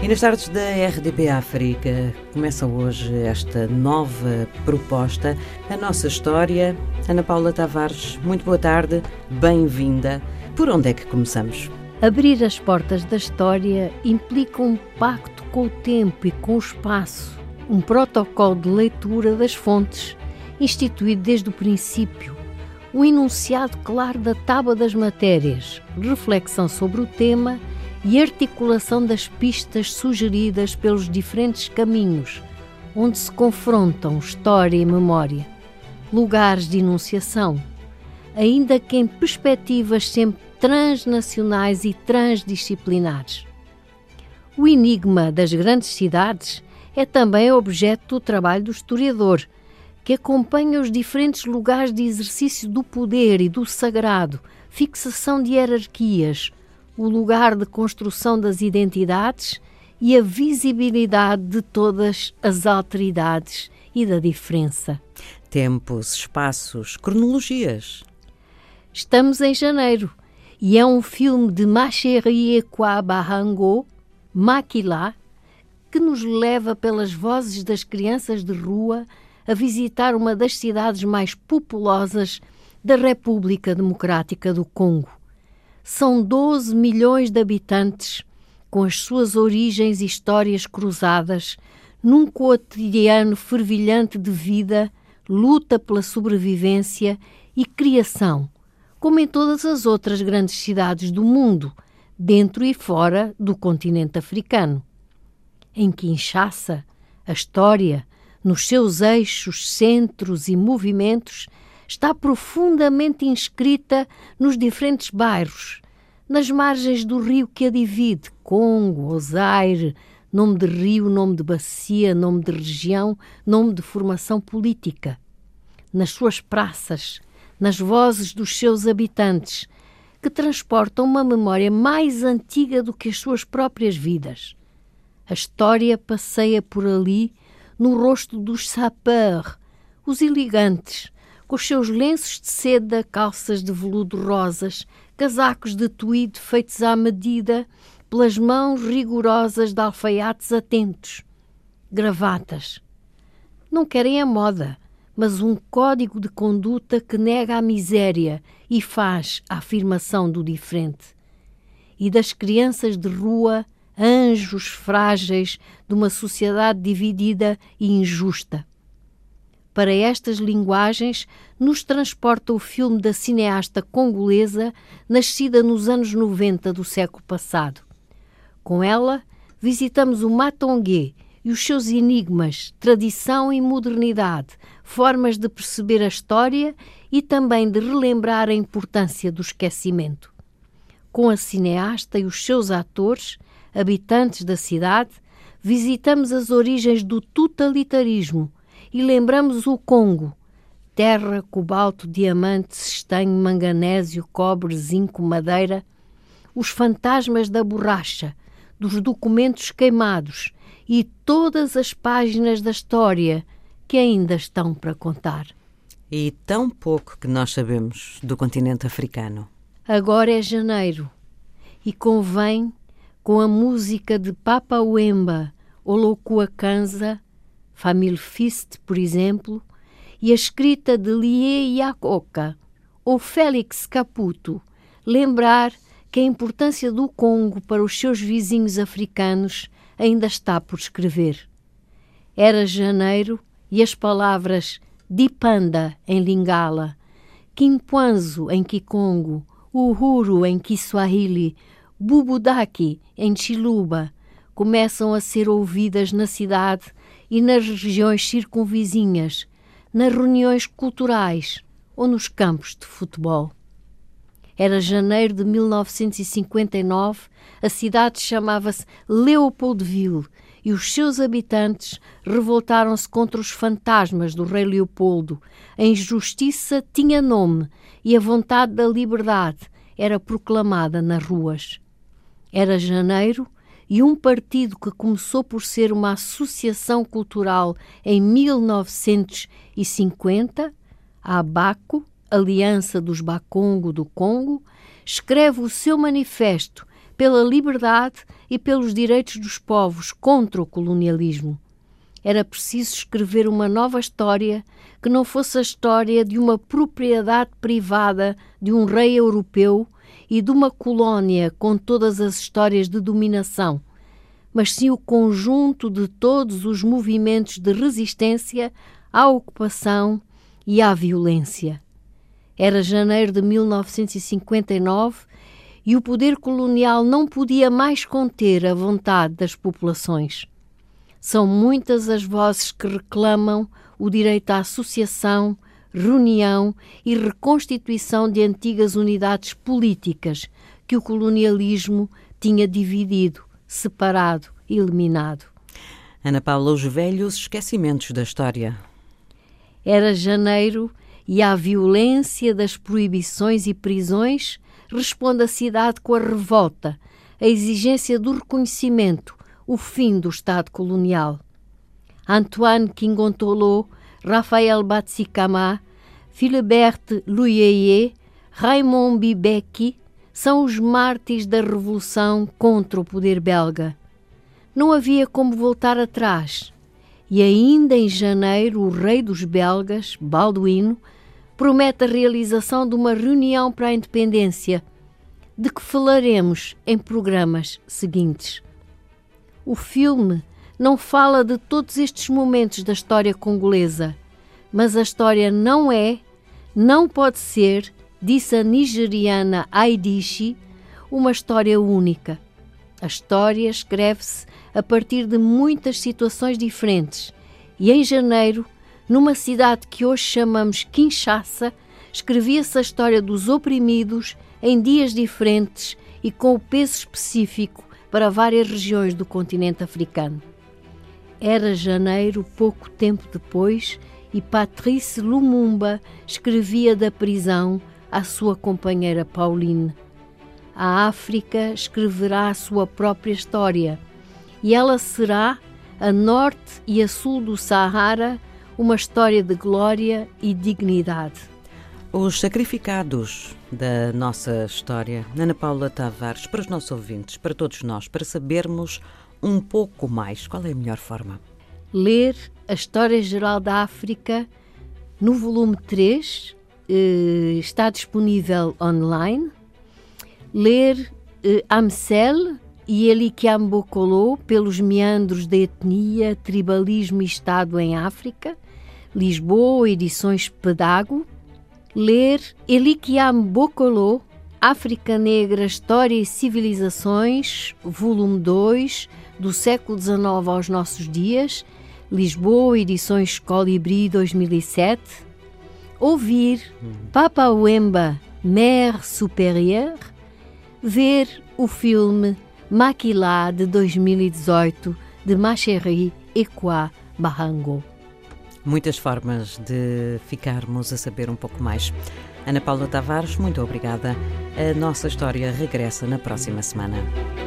E nas tardes da RDP África começa hoje esta nova proposta, a nossa história. Ana Paula Tavares, muito boa tarde, bem-vinda. Por onde é que começamos? Abrir as portas da história implica um pacto com o tempo e com o espaço, um protocolo de leitura das fontes, instituído desde o princípio, um enunciado claro da tábua das matérias, reflexão sobre o tema e articulação das pistas sugeridas pelos diferentes caminhos, onde se confrontam história e memória, lugares de enunciação, ainda que em perspectivas sempre transnacionais e transdisciplinares. O enigma das grandes cidades é também objeto do trabalho do historiador, que acompanha os diferentes lugares de exercício do poder e do sagrado, fixação de hierarquias, o lugar de construção das identidades e a visibilidade de todas as alteridades e da diferença. Tempos, espaços, cronologias. Estamos em janeiro e é um filme de Macherie Ekwa-Bahango, Makila, que nos leva pelas vozes das crianças de rua a visitar uma das cidades mais populosas da República Democrática do Congo. São 12 milhões de habitantes, com as suas origens e histórias cruzadas, num cotidiano fervilhante de vida, luta pela sobrevivência e criação, como em todas as outras grandes cidades do mundo, dentro e fora do continente africano. Em Kinshasa, a história, nos seus eixos, centros e movimentos, está profundamente inscrita nos diferentes bairros, nas margens do rio que a divide, Congo, Ozaire, nome de rio, nome de bacia, nome de região, nome de formação política, nas suas praças, nas vozes dos seus habitantes, que transportam uma memória mais antiga do que as suas próprias vidas. A história passeia por ali no rosto dos sapeurs, os elegantes, com os seus lenços de seda, calças de veludo rosas, casacos de tweed feitos à medida pelas mãos rigorosas de alfaiates atentos, gravatas. Não querem a moda, mas um código de conduta que nega a miséria e faz a afirmação do diferente. E das crianças de rua, anjos frágeis de uma sociedade dividida e injusta. Para estas linguagens, nos transporta o filme da cineasta congolesa, nascida nos anos 90 do século passado. Com ela, visitamos o Matongué e os seus enigmas, tradição e modernidade, formas de perceber a história e também de relembrar a importância do esquecimento. Com a cineasta e os seus atores, habitantes da cidade, visitamos as origens do totalitarismo e lembramos o Congo, terra, cobalto, diamante, estanho, manganésio, cobre, zinco, madeira, os fantasmas da borracha, dos documentos queimados e todas as páginas da história que ainda estão para contar. E tão pouco que nós sabemos do continente africano. Agora é janeiro e convém, com a música de Papa Wemba, Olokua Kanza, Famille Fist, por exemplo, e a escrita de Lie Iacocca ou Félix Caputo, lembrar que a importância do Congo para os seus vizinhos africanos ainda está por escrever. Era janeiro e as palavras Dipanda em Lingala, Kimpwanzo em Kikongo, Uhuru em Kiswahili, Bubudaki em Chiluba começam a ser ouvidas na cidade e nas regiões circunvizinhas, nas reuniões culturais ou nos campos de futebol. Era janeiro de 1959, a cidade chamava-se Leopoldville e os seus habitantes revoltaram-se contra os fantasmas do rei Leopoldo. A injustiça tinha nome e a vontade da liberdade era proclamada nas ruas. Era janeiro e um partido que começou por ser uma associação cultural em 1950, a ABACO, Aliança dos Bakongo do Congo, escreve o seu manifesto pela liberdade e pelos direitos dos povos contra o colonialismo. Era preciso escrever uma nova história que não fosse a história de uma propriedade privada de um rei europeu e de uma colónia com todas as histórias de dominação, mas sim o conjunto de todos os movimentos de resistência à ocupação e à violência. Era janeiro de 1959 e o poder colonial não podia mais conter a vontade das populações. São muitas as vozes que reclamam o direito à associação, reunião e reconstituição de antigas unidades políticas que o colonialismo tinha dividido, separado e eliminado. Ana Paula, os velhos esquecimentos da história. Era janeiro e à violência das proibições e prisões responde a cidade com a revolta, a exigência do reconhecimento, o fim do Estado colonial. Antoine Kingontolo, Raphael Batsikama, Philibert Luyeye, Raymond Bibeki são os mártires da revolução contra o poder belga. Não havia como voltar atrás. E ainda em janeiro, o rei dos belgas, Balduíno, promete a realização de uma reunião para a independência, de que falaremos em programas seguintes. O filme não fala de todos estes momentos da história congolesa, mas a história não pode ser, disse a nigeriana Aidishi, uma história única. A história escreve-se a partir de muitas situações diferentes e em janeiro, numa cidade que hoje chamamos Kinshasa, escrevia-se a história dos oprimidos em dias diferentes e com o peso específico para várias regiões do continente africano. Era janeiro, pouco tempo depois, e Patrice Lumumba escrevia da prisão à sua companheira Pauline. A África escreverá a sua própria história e ela será, a norte e a sul do Saara, uma história de glória e dignidade. Os sacrificados da nossa história. Ana Paula Tavares, para os nossos ouvintes, para todos nós, para sabermos um pouco mais, qual é a melhor forma? Ler a História Geral da África no volume 3, está disponível online. Ler Amsel e Elikiambokolo pelos meandros da etnia, tribalismo e Estado em África, Lisboa, edições Pedago. Ler Elikiambokolo, África Negra, História e Civilizações, volume 2, do século XIX aos nossos dias, Lisboa, edições Colibri 2007. Ouvir Papa Wemba, Mère Supérieure. Ver o filme Makila, de 2018, de Macheri Ekwa Bahango. Muitas formas de ficarmos a saber um pouco mais. Ana Paula Tavares, muito obrigada. A nossa história regressa na próxima semana.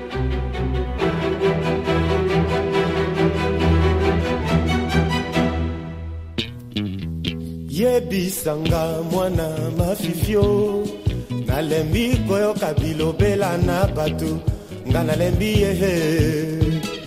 Yebisanga mwana mafifio nalembi koyoka bilobela na batu nga nalembi yehe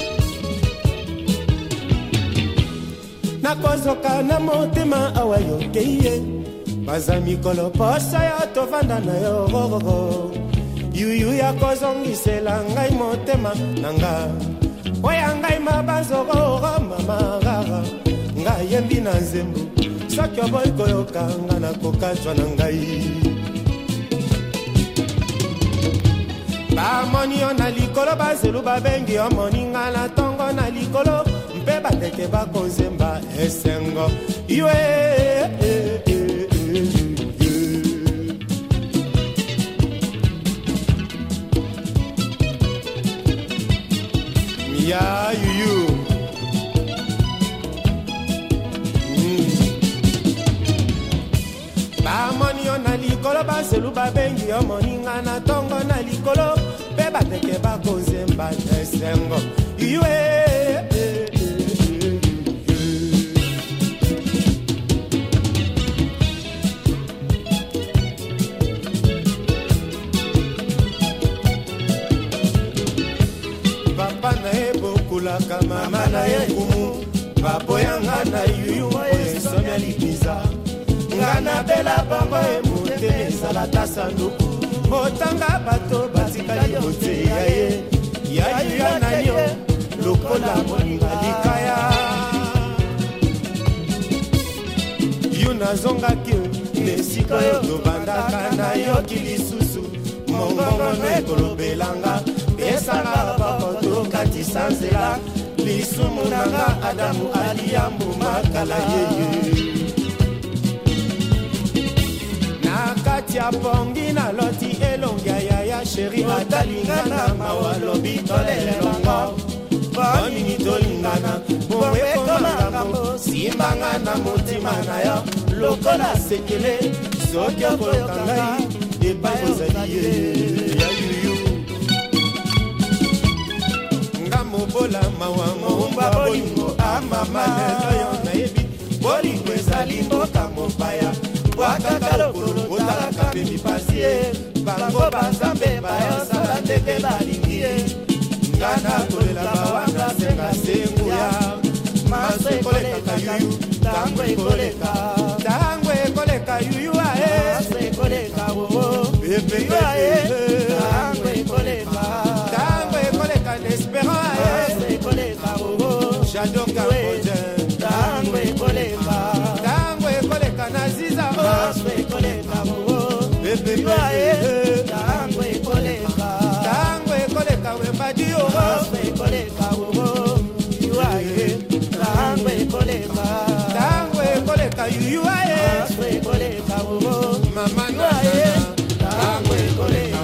nakozoka na motema awa yokeye baza mikolo posa ya tovanda na yo yuyu ya kozongisela ngai motema nanga oya ngai mabazogoro mamagara ngai yembi na nzembo soki oboyi koyoka nga nakokatwa na ngai bamoni yo na likolo bazelu babengi yo moninga na tongo na likolo mpe bandeke bakozemba esengo yue ya yuyu bamoni yo na likolo bazelu babengi yo moninga na tongo na likolo mpe bandeke bakozemba esengo yue babulaka mama na ye kumu baboyanga na yuyu oyo esomi ya lipiza nga na bela bango emotema ezala ta sanduku motanga bato batikali koteya ye ya yuya nanio lokola moninga likaya yu nazongaki nesika oyo tobandaka nayoki lisusu mongongono ekolobelanga pesanga bako tokatisa nzela lisumu nanga adamu aliyambu makala yeye na kati ya pongi na loti elongia yaya sheri atalingana mawalobi tolelelongo bonini tolingana bowekomangambo simbanga na motima na yo lokola sekele soki okoyoka ngai epai ozali ye ya yuyu nga mobola mawa momba bolingo amama lelo yo nayebi bolingo ezali mboka mopaya bwakaka lokolo botalaka mpe mipasi ye bango bazambe bayosala ndenge balingi ye nga nakolela bawanga senga senguya maso ekoleka yuyu tango ekoleka yuyu aye maso ekoleka wowo yuaye tango ekoleka n'espérant aye maso ekoleka wowo jado cambodien tango ekoleka na ziza maso ekoleka wowo yuaye tango ekoleka wembadi yo maso ekoleka wowo yuaye tango ekoleka yuyu aye maso ekoleka wowo mama yuaye tango ekoleka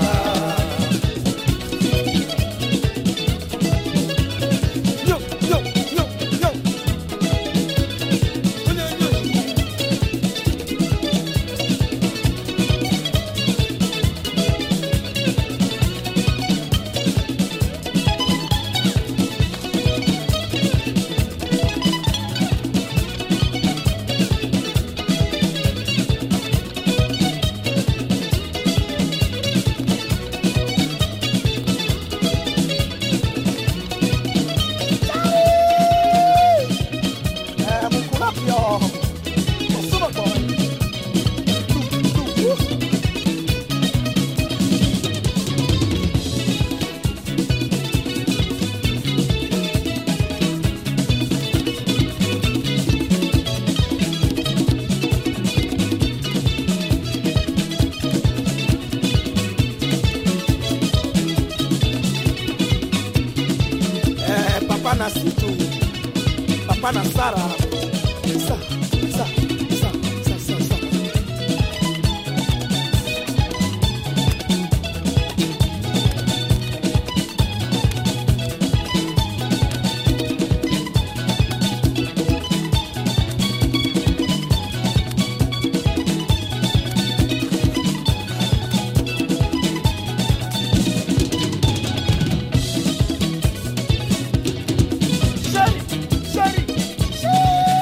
Papa na Sara sa. Shari.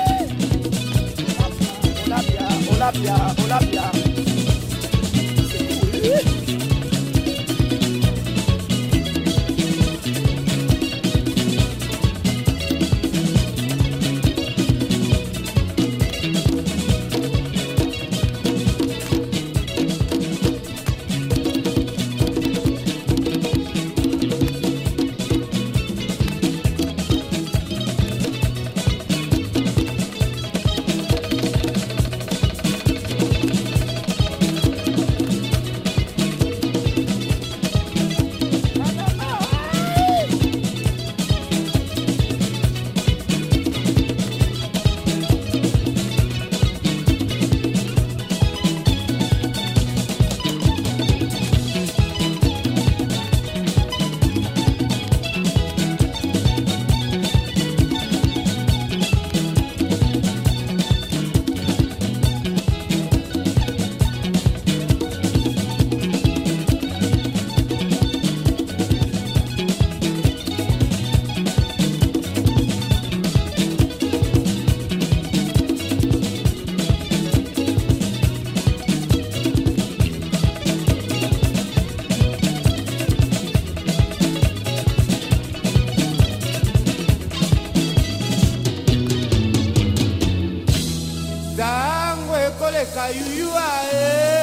kayuyu ae